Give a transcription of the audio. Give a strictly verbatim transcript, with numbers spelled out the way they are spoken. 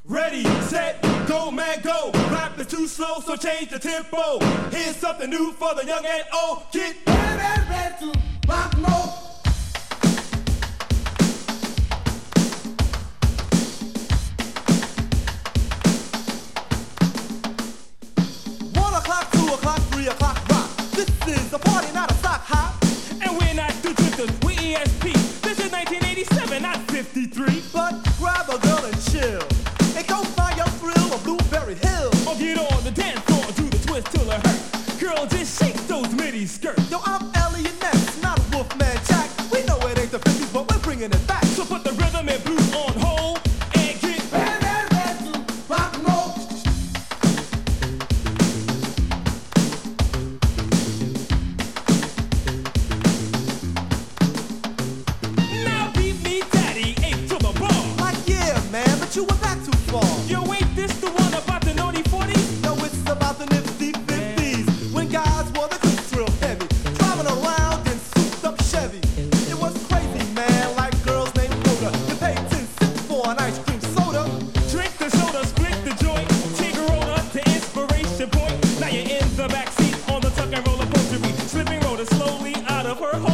Ready, set, go, man, go. Rap is too slow, so change the tempo. Here's something new for the young and old. Get ready, ready, ready to rock and roll. One o'clock, two o'clock, three o'clock, rock. This is a party, not a sock hop. And we're not two drifters, we E S P. This is nineteen eighty-seven, not fifty-three. But grab a girl and chill. And go find your thrill of Blueberry Hill. Or get on the dance floor and do the twist till it hurt. Girl, just shake those midi skirts. Yo, I'm Elliot Ness, not Wolfman Jack. We know it ain't the fifties, but we're bringing it back. So put the rhythm and blues on hold and get ready, ready, ready to rock and roll. Now beat me, daddy, ape to the ball. Like, yeah, man, but you were back too far. Yo, ain't this the one about the naughty forties? No, it's about the nifty fifties. When guys wore the clips real heavy. Driving around in souped-up Chevy. It was crazy, man, like girls named Rhoda. You paid ten cents for an ice cream soda. Drink the soda, split the joint. Take a roller to Inspiration Point. Now you're in the backseat on the tuck and roller coaster. Slipping Rhoda slowly out of her